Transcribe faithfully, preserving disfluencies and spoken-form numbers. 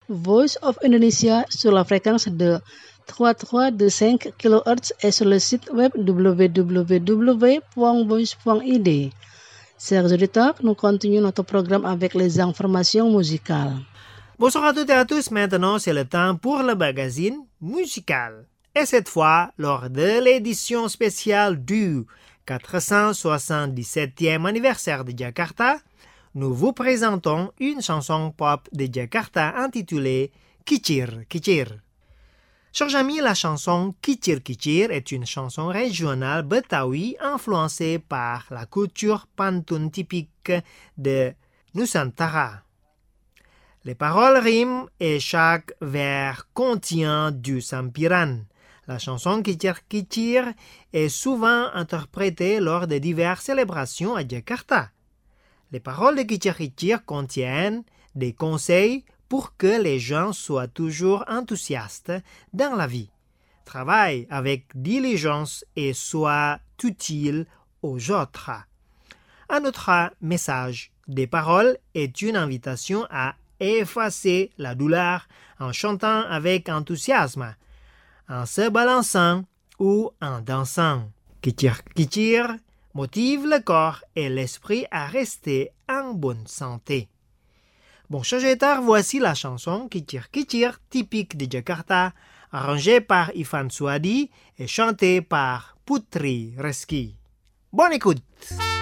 Voice of Indonesia sur la fréquence de trois trois deux cinq kilohertz et sur le site web w w w point voice point i d. Chers auditeurs, nous continuons notre programme avec les informations musicales. Bonsoir à toutes et à tous, maintenant c'est le temps pour le magazine musical. Et cette fois, lors de l'édition spéciale du quatre cent soixante-dix-septième anniversaire de Jakarta, nous vous présentons une chanson pop de Jakarta intitulée Kicir Kicir. Chers amis, la chanson Kicir Kicir est une chanson régionale betawi influencée par la culture pantun typique de Nusantara. Les paroles riment et chaque vers contient du sampiran. La chanson Kicir Kicir est souvent interprétée lors de diverses célébrations à Jakarta. Les paroles de Kicir Kicir contiennent des conseils pour que les gens soient toujours enthousiastes dans la vie, travaillent avec diligence et soient utiles aux autres. Un autre message des paroles est une invitation à effacer la douleur en chantant avec enthousiasme, en se balançant ou en dansant. Kicir Kicir motive le corps et l'esprit à rester en bonne santé. Bon, chers auditeurs, voici la chanson Kicir Kicir, typique de Jakarta, arrangée par Ivan Suwadi et chantée par Putri Reski. Bonne écoute!